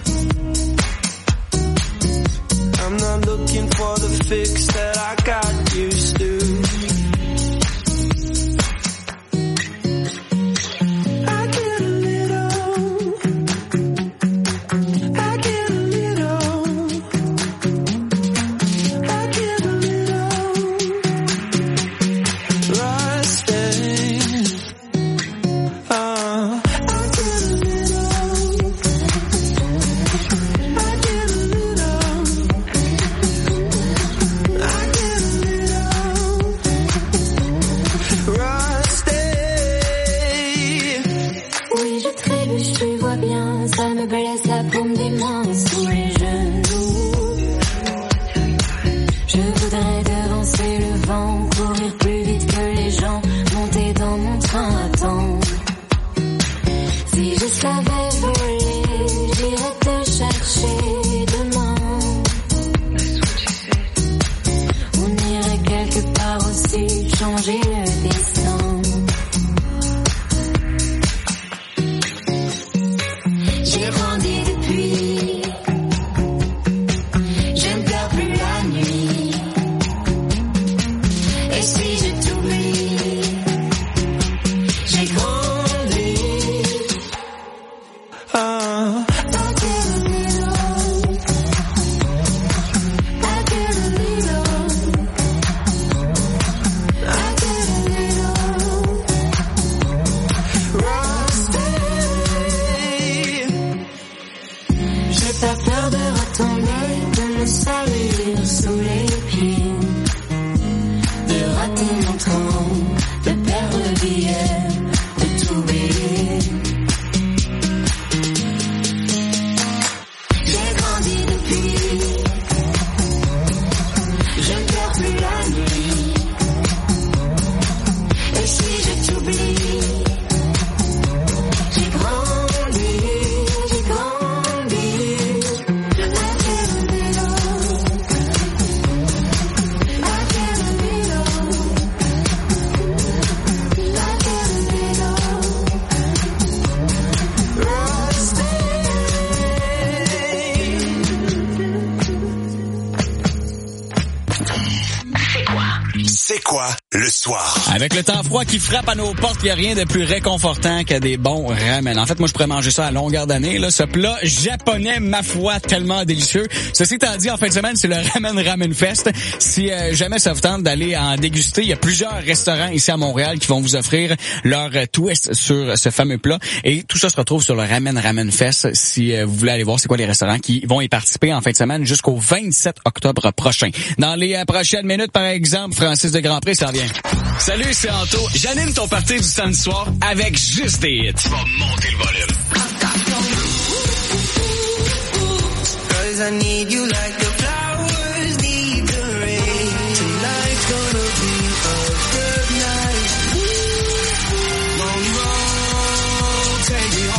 I'm not looking for the fix that I got used to. Avec le temps froid qui frappe à nos portes, il n'y a rien de plus réconfortant que des bons ramen. En fait, moi, je pourrais manger ça à longueur d'année, là. Ce plat japonais, ma foi, tellement délicieux. Ceci étant dit, en fin de semaine, c'est le Ramen Fest. Si jamais ça vous tente d'aller en déguster, il y a plusieurs restaurants ici à Montréal qui vont vous offrir leur twist sur ce fameux plat. Et tout ça se retrouve sur le Ramen Fest. Si vous voulez aller voir c'est quoi les restaurants qui vont y participer en fin de semaine jusqu'au 27 octobre prochain. Dans les prochaines minutes, par exemple, Francis de Grandpré, ça vient. Salut, c'est Anto. J'anime ton party du samedi soir avec juste des hits. Tu vas monter le volume. Cause I need you like the flowers need the rain. Tonight's gonna be a good night. Lonely road, take me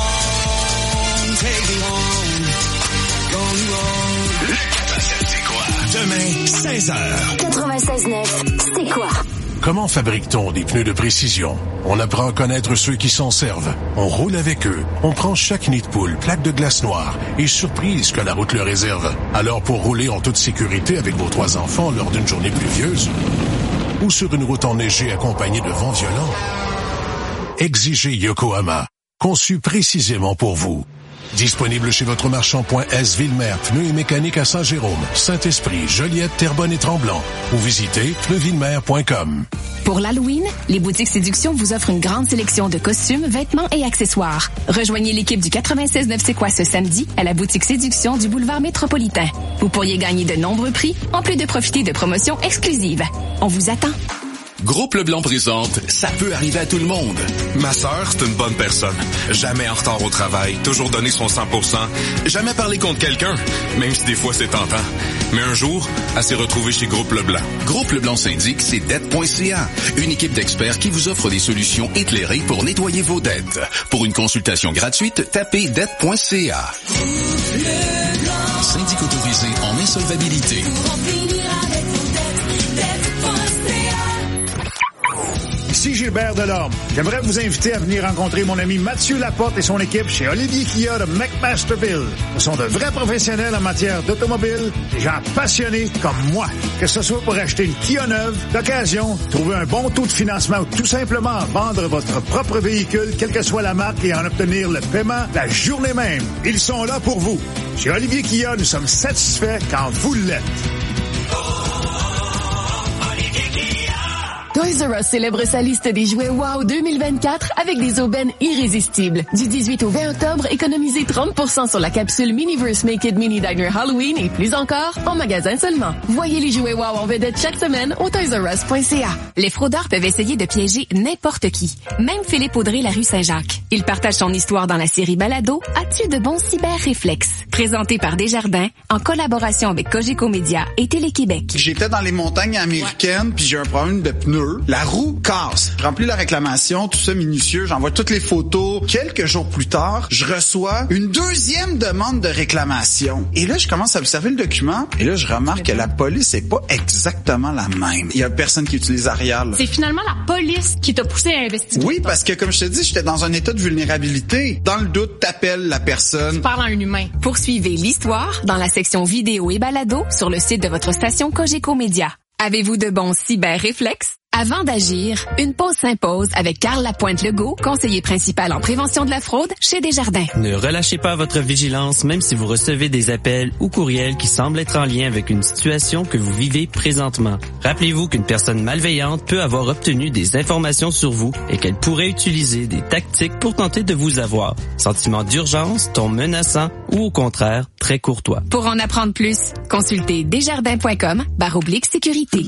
home. Lonely road. C'est quoi? Demain, 16h. 96.9, c'est quoi? Comment fabrique-t-on des pneus de précision? On apprend à connaître ceux qui s'en servent. On roule avec eux. On prend chaque nid de poule, plaque de glace noire et surprise que la route leur réserve. Alors pour rouler en toute sécurité avec vos 3 enfants lors d'une journée pluvieuse ou sur une route enneigée accompagnée de vents violents, exigez Yokohama, conçu précisément pour vous. Disponible chez votre marchand .S Ville-Mer, pneus et mécanique à Saint-Jérôme, Saint-Esprit, Joliette, Terrebonne et Tremblant. Ou visitez pneusvillemer.com. Pour l'Halloween, les boutiques Séduction vous offrent une grande sélection de costumes, vêtements et accessoires. Rejoignez l'équipe du 96.9 C'est quoi ce samedi à la boutique Séduction du boulevard Métropolitain. Vous pourriez gagner de nombreux prix, en plus de profiter de promotions exclusives. On vous attend. Groupe Leblanc présente « Ça peut arriver à tout le monde ». Ma sœur, c'est une bonne personne. Jamais en retard au travail, toujours donné son 100%. Jamais parlé contre quelqu'un, même si des fois c'est tentant. Mais un jour, elle s'est retrouvée chez Groupe Leblanc. Groupe Leblanc syndique, c'est dette.ca. Une équipe d'experts qui vous offre des solutions éclairées pour nettoyer vos dettes. Pour une consultation gratuite, tapez dette.ca. Syndic autorisé en insolvabilité. Ici Gilbert Delorme. J'aimerais vous inviter à venir rencontrer mon ami Mathieu Laporte et son équipe chez Olivier Kia de McMasterville. Ce sont de vrais professionnels en matière d'automobile, des gens passionnés comme moi. Que ce soit pour acheter une Kia neuve, d'occasion, trouver un bon taux de financement ou tout simplement vendre votre propre véhicule, quelle que soit la marque, et en obtenir le paiement la journée même. Ils sont là pour vous. Chez Olivier Kia, nous sommes satisfaits quand vous l'êtes. Toys R Us célèbre sa liste des jouets WOW 2024 avec des aubaines irrésistibles. Du 18 au 20 octobre, économisez 30% sur la capsule Miniverse Make It Mini Diner Halloween et plus encore en magasin seulement. Voyez les jouets WOW en vedette chaque semaine au toysrus.ca. Les fraudeurs peuvent essayer de piéger n'importe qui, même Philippe Audrey, la rue Saint-Jacques. Il partage son histoire dans la série Balado « As-tu de bons cyber-réflexes ?» présenté par Desjardins en collaboration avec Cogeco Média et Télé-Québec. J'étais dans les montagnes américaines puis j'ai un problème de pneus. La roue casse. Je remplis la réclamation, tout ça minutieux. J'envoie toutes les photos. Quelques jours plus tard, je reçois une deuxième demande de réclamation. Et là, je commence à observer le document. Et là, je remarque que la police est pas exactement la même. Il y a personne qui utilise Arial. C'est finalement la police qui t'a poussé à investiguer. Oui, parce que comme je te dis, j'étais dans un état de vulnérabilité. Dans le doute, t'appelles la personne. Tu parles à un humain. Poursuivez l'histoire dans la section vidéo et balado sur le site de votre station Cogeco Média. Avez-vous de bons cyber-réflexes? Avant d'agir, une pause s'impose avec Carl Lapointe-Legault, conseiller principal en prévention de la fraude chez Desjardins. Ne relâchez pas votre vigilance même si vous recevez des appels ou courriels qui semblent être en lien avec une situation que vous vivez présentement. Rappelez-vous qu'une personne malveillante peut avoir obtenu des informations sur vous et qu'elle pourrait utiliser des tactiques pour tenter de vous avoir. Sentiment d'urgence, ton menaçant ou au contraire, très courtois. Pour en apprendre plus, consultez desjardins.com/sécurité.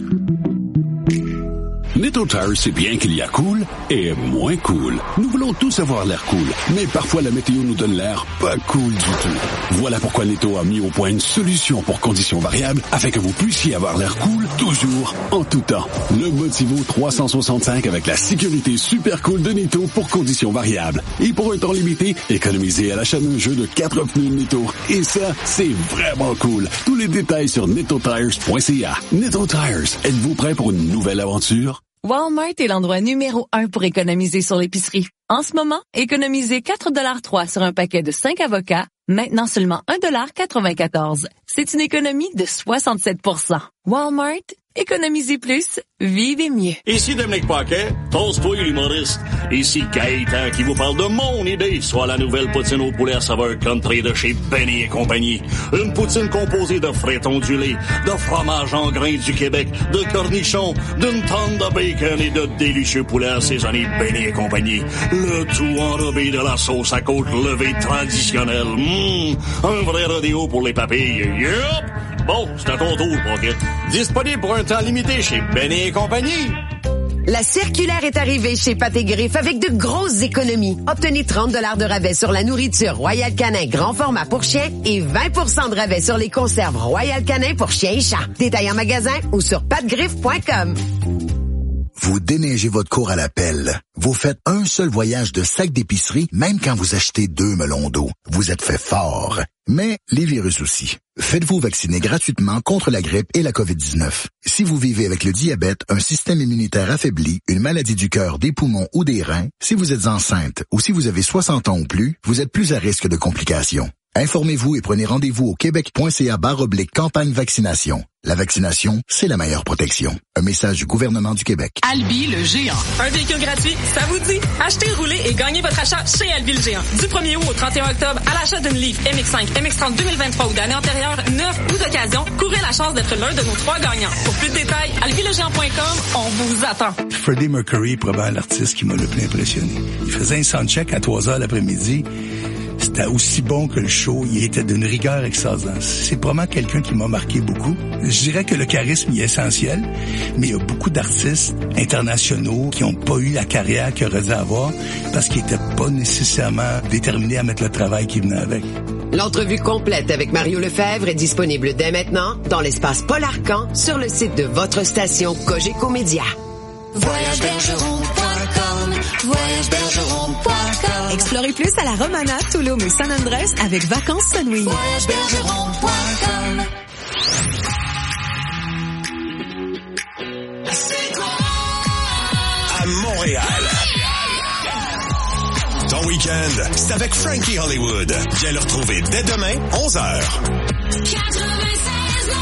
NettoTire sait bien qu'il y a cool et moins cool. Nous voulons tous avoir l'air cool, mais parfois la météo nous donne l'air pas cool du tout. Voilà pourquoi Netto a mis au point une solution pour conditions variables afin que vous puissiez avoir l'air cool toujours, en tout temps. Le Motivo 365 avec la sécurité super cool de Netto pour conditions variables. Et pour un temps limité, économisez à l'achat d'un jeu de 4 pneus Netto. Et ça, c'est vraiment cool. Tous les détails sur nettotires.ca. Netto Tires, êtes-vous prêt pour une nouvelle aventure? Walmart est l'endroit numéro 1 pour économiser sur l'épicerie. En ce moment, économisez 4,3 $ sur un paquet de 5 avocats, maintenant seulement 1,94 $. C'est une économie de 67%. Walmart, économisez plus, vivez mieux. Ici Dominique Paquet, toast-toi l'humoriste. Ici Gaëtan qui vous parle de mon idée, soit la nouvelle poutine au poulet à saveur country de chez Benny et compagnie. Une poutine composée de frites ondulées, de fromage en grains du Québec, de cornichons, d'une tonne de bacon et de délicieux poulets assaisonnés Benny et compagnie. Le tout enrobé de la sauce à côte levée traditionnelle. Un vrai rodéo pour les papilles. Yup! Bon, c'est à ton tour, Paquet. Disponible pour un temps limité chez Benny et compagnie. La circulaire est arrivée chez Pâté Griffe avec de grosses économies. Obtenez 30 $ de rabais sur la nourriture Royal Canin grand format pour chiens et 20 % de rabais sur les conserves Royal Canin pour chiens et chats. Détail en magasin ou sur patgriffe.com. Vous déneigez votre cour à la pelle. Vous faites un seul voyage de sac d'épicerie, même quand vous achetez 2 melons d'eau. Vous êtes fait fort. Mais les virus aussi. Faites-vous vacciner gratuitement contre la grippe et la COVID-19. Si vous vivez avec le diabète, un système immunitaire affaibli, une maladie du cœur, des poumons ou des reins, si vous êtes enceinte ou si vous avez 60 ans ou plus, vous êtes plus à risque de complications. Informez-vous et prenez rendez-vous au québec.ca/campagne vaccination. La vaccination, c'est la meilleure protection. Un message du gouvernement du Québec. Albi le géant. Un véhicule gratuit, ça vous dit? Achetez, roulez et gagnez votre achat chez Albi le géant. Du 1er août au 31 octobre, à l'achat d'une Leaf MX5, MX30 2023 ou d'année antérieure, 9 ou d'occasion, courez la chance d'être l'un de nos 3 gagnants. Pour plus de détails, albilegéant.com, on vous attend. Freddie Mercury est probablement l'artiste qui m'a le plus impressionné. Il faisait un soundcheck à 3h l'après-midi. C'était aussi bon que le show. Il était d'une rigueur extraordinaire. C'est probablement quelqu'un qui m'a marqué beaucoup. Je dirais que le charisme est essentiel, mais il y a beaucoup d'artistes internationaux qui n'ont pas eu la carrière qu'ils auraient dû avoir parce qu'ils n'étaient pas nécessairement déterminés à mettre le travail qui venait avec. L'entrevue complète avec Mario Lefebvre est disponible dès maintenant dans l'espace Paul Arcan sur le site de votre station Cogeco Média. VoyageBergeron.com, VoyageBergeron.com. Explorez plus à la Romana, Tulum et San Andrés avec Vacances Sunwing. VoyageBergeron.com. À Montréal. Ton week-end, c'est avec Frankie Hollywood. Viens le retrouver dès demain, 11h. 96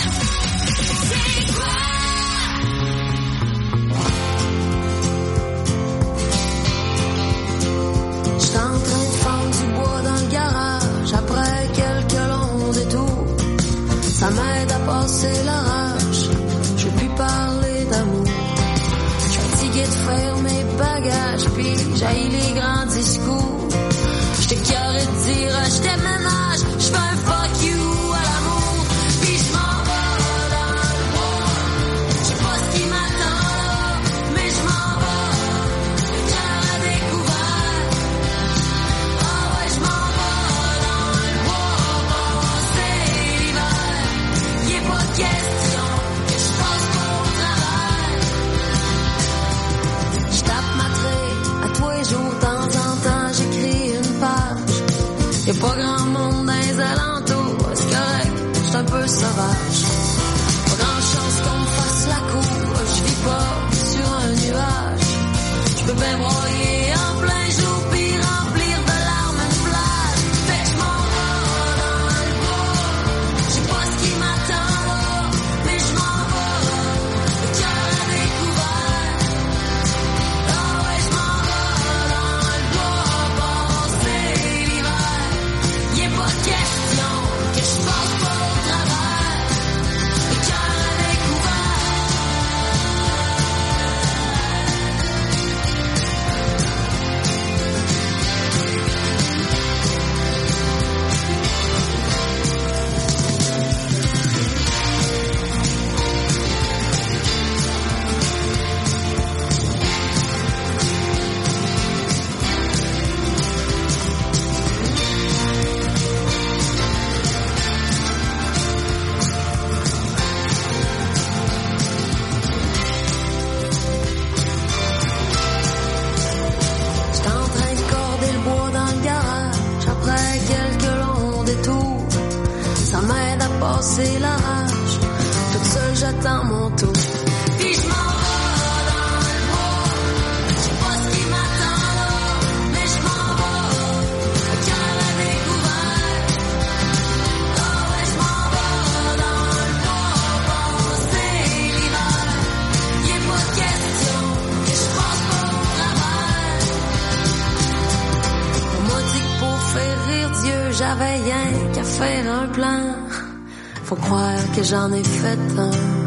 J'étais en train de fendre du bois dans le garage après quelques longs détours. Ça m'aide à passer la rage. Je veux plus parler d'amour. Je suis fatigué de faire mes bagages puis j'haïs les grands discours. J'étais carré de dire je déménage. Je fais un fuck you à l'amour. Puis je m'en vais dans le bois. Je sais pas ce qui m'attend là, mais je m'en vais. Le cœur à découvert. Ah ouais, je m'en vais dans le bois passer l'hiver. Y'est pas question que je passe mon travail. Je tape ma trait à tous les jours, de temps en temps j'écris une page. Y'a pas grand monde dans les alentours, c'est correct, j'suis un peu sauvage. Pas grand chance qu'on me fasse la cour, je vis pas sur un nuage. J'peux bien broyer en plein jour puis remplir de larmes une plage. Fait que j'm'en vais dans le bois, j'sais pas ce qui m'attend là, mais j'm'en vais, le cœur à découvert. Ah ouais, j'm'en vais dans le bois passer l'hiver. Y'est pas question que je passe pas au travers, le cœur à découvert. J'étais en train de corder le bois dans le garage après quelques longs détours. Ça m'aide à passer la rage. Toute seule j'attends mon tour. Puis je m'en vais dans le bois. Je sais pas ce qui m'attend là, mais je m'en vais. Le cœur à découvert. Ah ouais, je m'en vais dans le bois passer l'hiver. Y'est pas question que je passe pas au travers. On m'a dit que pour faire rire Dieu, j'avais rien qu'à faire un plan. Faut croire que j'en ai fait un.